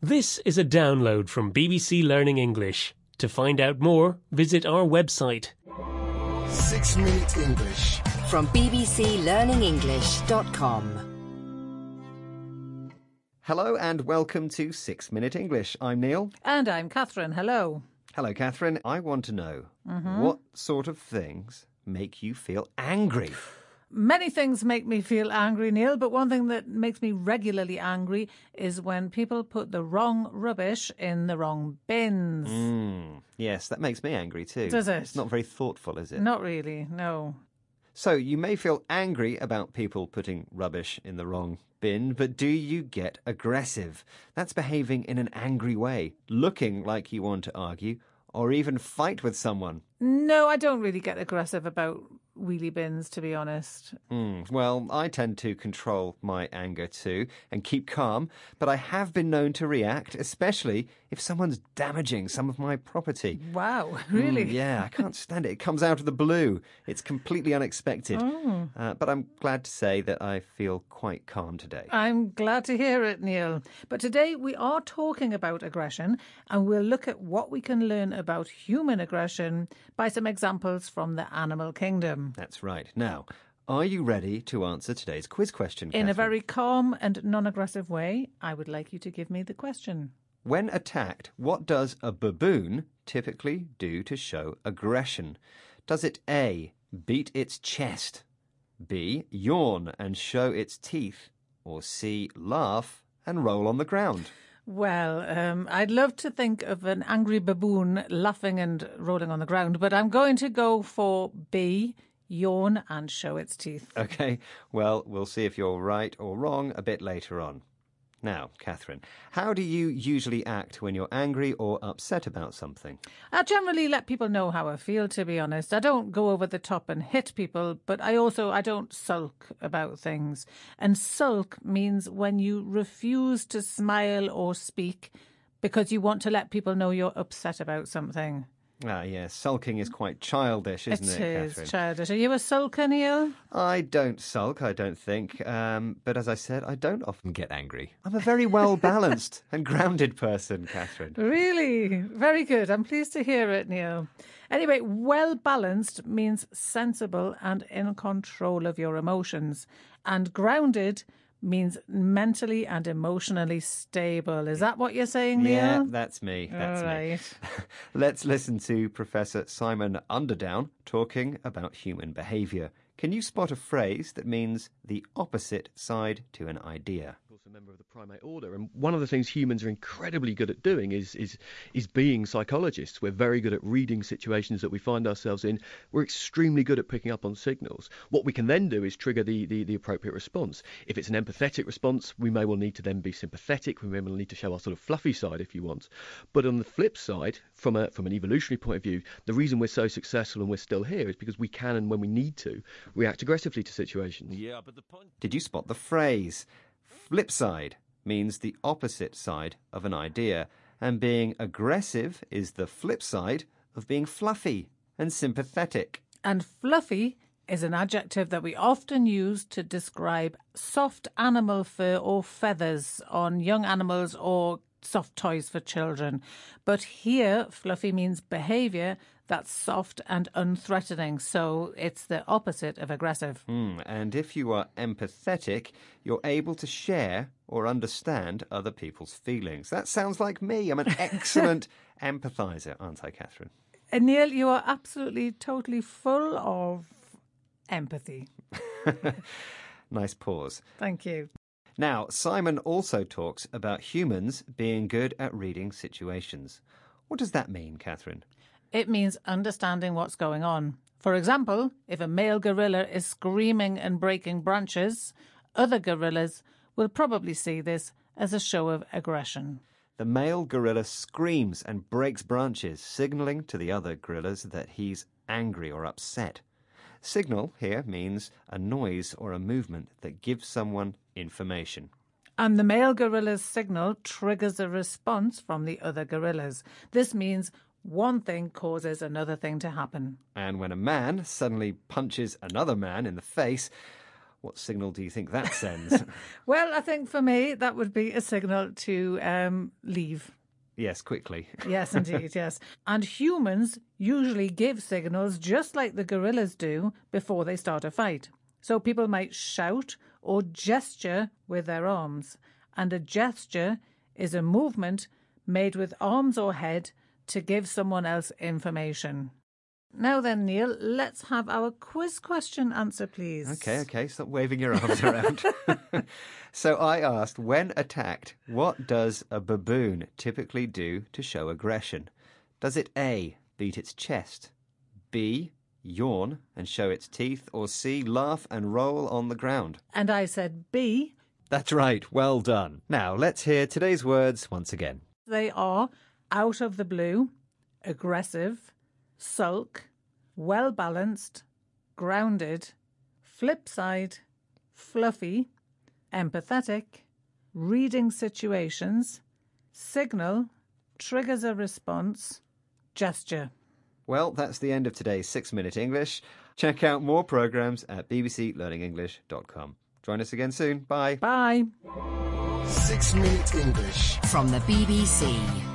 This is a download from BBC Learning English. To find out more, visit our website. 6 Minute English from bbclearningenglish.com. Hello and welcome to 6 Minute English. I'm Neil. And I'm Catherine. Hello. Hello, Catherine. I want to know what sort of things make you feel angry? Many things make me feel angry, Neil, but one thing that makes me regularly angry is when people put the wrong rubbish in the wrong bins. Yes, that makes me angry too. Does it? It's not very thoughtful, is it? Not really, no. So you may feel angry about people putting rubbish in the wrong bin, but do you get aggressive? That's behaving in an angry way, looking like you want to argue or even fight with someone. No, I don't really get aggressive about wheelie bins, to be honest. Well, I tend to control my anger too and keep calm, but I have been known to react, especially if someone's damaging some of my property. Wow, really? Yeah, I can't stand it. It comes out of the blue. It's completely unexpected. But I'm glad to say that I feel quite calm today. I'm glad to hear it, Neil. But today we are talking about aggression, and we'll look at what we can learn about human aggression by some examples from the animal kingdom. That's right. Now, are you ready to answer today's quiz question, In Catherine? a very calm and non-aggressive way, I would like you to give me the question. When attacked, what does a baboon typically do to show aggression? Does it A, beat its chest, B, yawn and show its teeth, or C, laugh and roll on the ground? Well, I'd love to think of an angry baboon laughing and rolling on the ground, but I'm going to go for B, yawn and show its teeth. OK, well, we'll see if you're right or wrong a bit later on. Now, Catherine, how do you usually act when you're angry or upset about something? I generally let people know how I feel, to be honest. I don't go over the top and hit people, but I don't sulk about things. And sulk means when you refuse to smile or speak because you want to let people know you're upset about something. Ah, yes, sulking is quite childish, isn't it, It Catherine? is childish. Are you a sulker, Neil? I don't sulk, I don't think. But as I said, I don't often get angry. I'm a very well-balanced and grounded person, Catherine. Really? Very good. I'm pleased to hear it, Neil. Anyway, well-balanced means sensible and in control of your emotions. And grounded means mentally and emotionally stable. Is that what you're saying, Neil? Yeah, that's me. That's All me. right. Let's listen to Professor Simon Underdown talking about human behaviour. Can you spot a phrase that means the opposite side to an idea? Of course, a member of the primate order, and one of the things humans are incredibly good at doing is being psychologists. We're very good at reading situations that we find ourselves in. We're extremely good at picking up on signals. What we can then do is trigger the appropriate response. If it's an empathetic response, we may well need to then be sympathetic. We may well need to show our sort of fluffy side, if you want. But on the flip side, from an evolutionary point of view, the reason we're so successful and we're still here is because we can, and when we need to, react aggressively to situations. Yeah, but the point... Did you spot the phrase? Flip side means the opposite side of an idea, and being aggressive is the flip side of being fluffy and sympathetic. And fluffy is an adjective that we often use to describe soft animal fur or feathers on young animals or soft toys for children. But here, fluffy means behaviour that's soft and unthreatening, so it's the opposite of aggressive. And if you are empathetic, you're able to share or understand other people's feelings. That sounds like me. I'm an excellent empathizer, aren't I, Catherine? And Neil, you are absolutely, totally full of empathy. Nice pause. Thank you. Now, Simon also talks about humans being good at reading situations. What does that mean, Catherine? It means understanding what's going on. For example, if a male gorilla is screaming and breaking branches, other gorillas will probably see this as a show of aggression. The male gorilla screams and breaks branches, signalling to the other gorillas that he's angry or upset. Signal here means a noise or a movement that gives someone information. And the male gorilla's signal triggers a response from the other gorillas. This means one thing causes another thing to happen. And when a man suddenly punches another man in the face, What signal do you think that sends? Well, I think for me, that would be a signal to leave. Yes, quickly. Yes, indeed, yes. And humans usually give signals just like the gorillas do before they start a fight. So people might shout or gesture with their arms. And a gesture is a movement made with arms or head to give someone else information. Now then, Neil, let's have our quiz question answer, please. Okay, stop waving your arms around. So I asked, when attacked, what does a baboon typically do to show aggression? Does it A, beat its chest, B, yawn and show its teeth, or C, laugh and roll on the ground? And I said B. That's right, well done. Now let's hear today's words once again. They are out of the blue, aggressive, sulk, well-balanced, grounded, flip side, fluffy, empathetic, reading situations, signal, triggers a response, gesture. Well, that's the end of today's 6-Minute English. Check out more programmes at bbclearningenglish.com. Join us again soon. Bye. Bye. 6-Minute English from the BBC.